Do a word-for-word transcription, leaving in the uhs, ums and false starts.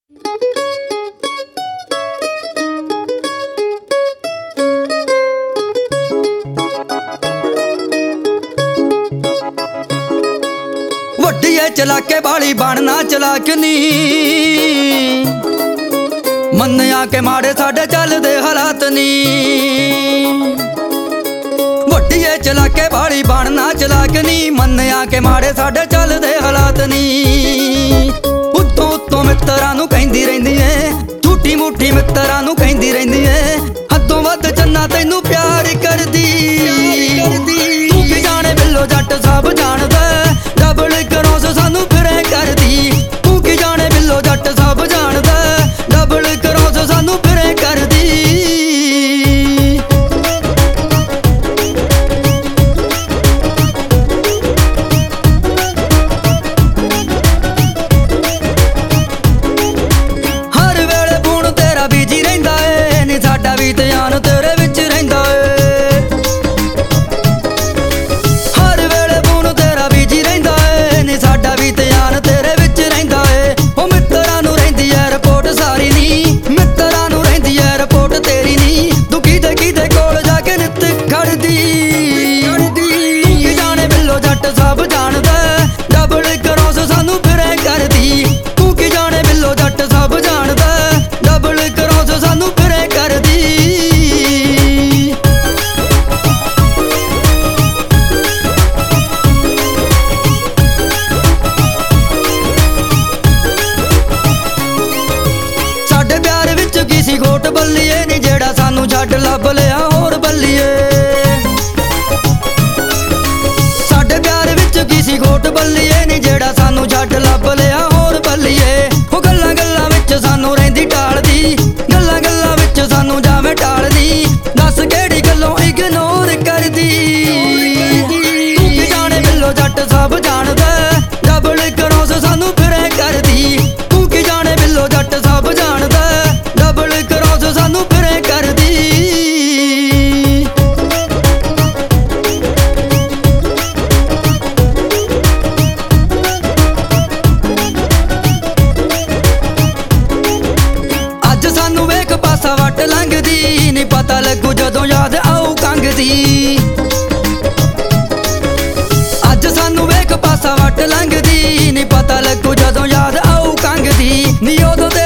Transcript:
ਵੱਡੀਏ ਚਲਾਕੇ ਵਾਲੀ ਬਣਨਾ ਚਲਾਕ ਨੀ ਮੰਨਿਆ ਕਿ ਮਾੜੇ ਸਾਡੇ ਚੱਲਦੇ ਹਾਲਾਤ ਨੀ। ਵੱਡੀਏ ਚਲਾਕੇ ਵਾਲੀ ਬਣਨਾ ਚਲਾਕ ਨੀ ਮੰਨਿਆ ਕਿ ਮਾੜੇ ਸਾਡੇ ਚੱਲਦੇ ਹਾਲਾਤ ਨੀ। ਉੱਤੋਂ ਉੱਤੋਂ ਮਿੱਤਰਾਂ ਨੂੰ ਕਹਿੰਦੀ ਰਹਿੰਦੀ ਏ, ਝੂਠੀ ਮੂਠੀ ਮਿੱਤਰਾਂ ਨੂੰ ਕਹਿੰਦੀ ਰਹਿੰਦੀ ਏ, ਹੱਦੋਂ ਵੱਧ ਚੰਨਾ ਤੈਨੂੰ ਪਿਆਰ ਕਰਦੀ। ਤੂੰ ਕੀ ਜਾਣੇ ਬਿੱਲੋ ਜੱਟ ਸਭ ਜਾਣਦਾ, ਡਬਲ ਕਰੋਸ ਸਾਨੂੰ ਫਿਰੇ ਕਰਦੀ। ਤੂੰ ਕੀ ਜਾਣੇ ਬਿੱਲੋ ਜੱਟ ਸਭ ਜਾਣਦਾ, ਡਬਲ ਕਰੋਸ ਸਾਨੂੰ ਫਿਰੇ ਕਰਦੀ। ਹਰ ਵੇਲੇ ਫੋਨ ਤੇਰਾ ਬਿਜੀ ਰਹਿੰਦਾ ਏ, ਨੀ ਸਾਡਾ ਵੀ ਧਿਆਨ ਤੇਰੇ ਵਿੱਚ ਰਹਿੰਦਾ ਏ। ਹਰ ਵੇਲੇ ਫੋਨ ਤੇਰਾ ਬਿਜੀ ਰਹਿੰਦਾ ਏ, ਨੀ ਸਾਡਾ ਵੀ ਧਿਆਨ ਤੇਰੇ ਵਿੱਚ ਰਹਿੰਦਾ ਏ। ਉਹ ਮਿੱਤਰਾਂ ਨੂੰ ਰਹਿੰਦੀ ਐ ਰਿਪੋਰਟ ਸਾਰੀ ਨੀ, ਮਿੱਤਰਾਂ ਨੂੰ ਰਹਿੰਦੀ ਐ ਰਿਪੋਰਟ ਤੇਰੀ ਨੀ। ਤੂੰ ਕਿਹਦੇ ਕਿਹਦੇ ਕੋਲ ਜਾ ਕੇ ਨਿੱਤ ਖੜਦੀ। ਤੂੰ ਕੀ ਜਾਣੇ ਬਿੱਲੋ ਜੱਟ ਸਭ ਜਾਣਦਾ, ਡਬਲ ਕਰੋਸ ਸਾਨੂੰ ਫਿਰੇ ਕਰਦੀ। ਤੂੰ ਕੀ ਜਾਣੇ ਬਿੱਲੋ ਜੱਟ ਸਭ ਜਾਣਦਾ, ਡਬਲ ਕਰੋਸ ਸਾਨੂੰ ਫਿਰੇ ਕਰਦੀ। ਸਾਡੇ ਪਿਆਰ ਵਿੱਚ ਕੀ ਸੀ ਖੋਟ ਬੱਲੀਏ ਨੀ, ਜਿਹੜਾ ਸਾਨੂੰ ਛੱਡ ਲੱਭ ਲਿਆ ਹੋਰ ਬੱਲੀਏ। ਸਾਡੇ ਪਿਆਰ ਵਿੱਚ ਕੀ ਸੀ ਖੋਟ ਬੱਲੀਏ ਨੀ, ਜਿਹੜਾ ਸਾਨੂੰ ਛੱਡ ਲੱਭ ਲਿਆ ਹੋਰ ਬੱਲੀਏ। ਉਹ ਗੱਲਾਂ ਗੱਲਾਂ ਵਿੱਚ ਸਾਨੂੰ ਰਹਿੰਦੀ ਟਾਲਦੀ, ਗੱਲਾਂ ਗੱਲਾਂ ਵਿੱਚ ਸਾਨੂੰ ਜਾਵੇਂ ਟਾਲਦੀ। ਦੱਸ ਕਿਹੜੀ ਗੱਲੋਂ ਇਗਨੋਰ ਕਰਦੀ। ਤੂੰ ਕੀ ਜਾਣੇ ਬਿੱਲੋ ਜੱਟ ਸਭ ਜਾਣਦਾ, ਡਬਲ ਕਰੋਸ ਸਾਨੂੰ ਫਿਰੇ ਕਰਦੀ। ਤੂੰ ਕੀ ਜਾਣੇ ਬਿੱਲੋ ਜੱਟ ਸਭ ਜਾਣਦਾ, ਡਬਲ ਕਰੋਸ ਸਾਨੂੰ ਫਿਰੇ ਕਰਦੀ। ਅੱਜ ਸਾਨੂੰ ਵੇਖ ਪਾਸਾ ਵੱਟ ਲੰਘਦੀ, ਨੀ ਪਤਾ ਲੱਗੂ ਜਦੋਂ ਯਾਦ ਆਊ ਕੰਗ ਦੀ। ਅੱਜ ਸਾਨੂੰ ਵੇਖ ਪਾਸਾ ਵੱਟ ਲੰਘਦੀ, ਨੀ ਪਤਾ ਲੱਗੂ ਜਦੋਂ ਯਾਦ ਆਊ ਕੰਗ ਦੀ। ਨੀ ਉਦੋਂ ਤੇ